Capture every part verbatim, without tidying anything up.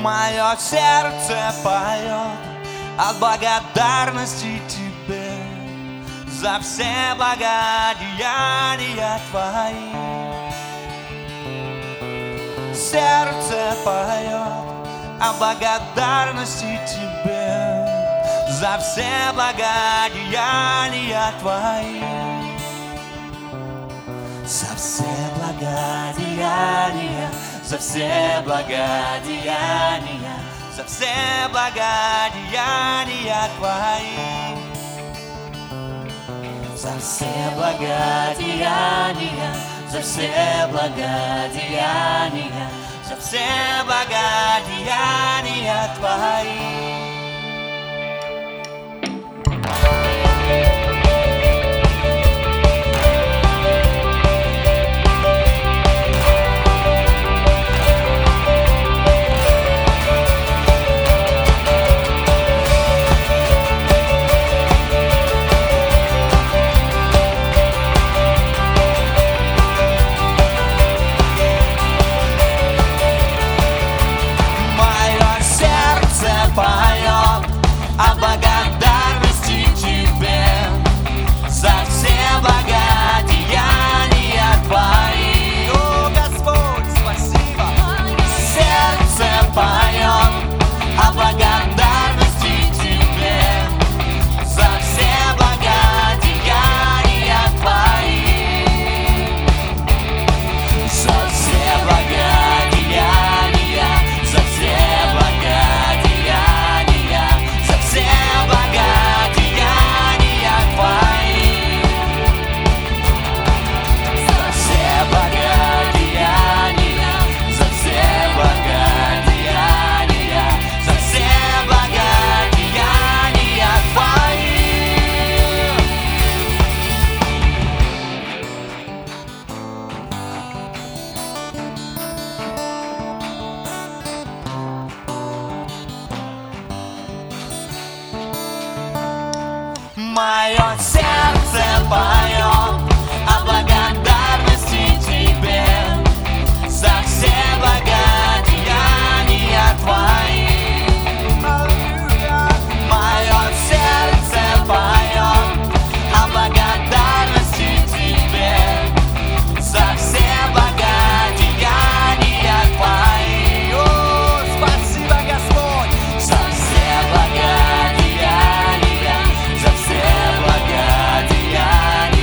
Мое сердце поет от благодарности Тебе за все благодеяния Твои. Сердце поет о благодарности Тебе за все благодеяния Твои. За все благодеяния, за все благодеяния, за все благодеяния Твои. За все благодеяния, за все благодеяния, за все благодеяния Твои. Поет о благодарности Тебе за все благодеяния Твои. О, Господь, спасибо! Сердце поет о благодарности Тебе за все благодеяния Твои. За все благодеяния, за все благодеяния, за все благодеяния Твои. За все благодеяния, за все благодеяния, за все благодеяния Твои. Мое сердце поет о благодарности Тебе за все благодеяния Твои. Мое сердце поет о благодарности Тебе за все благодеяния Твои. О, спасибо, Господь, за все благодеяния, за все благодеяния.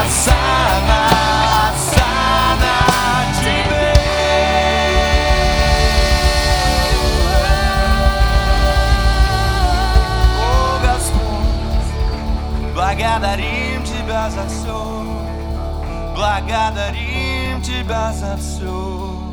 Осанна, осанна тебе. О, Господь, благодарим Тебя за все, благодарим Тебя за все.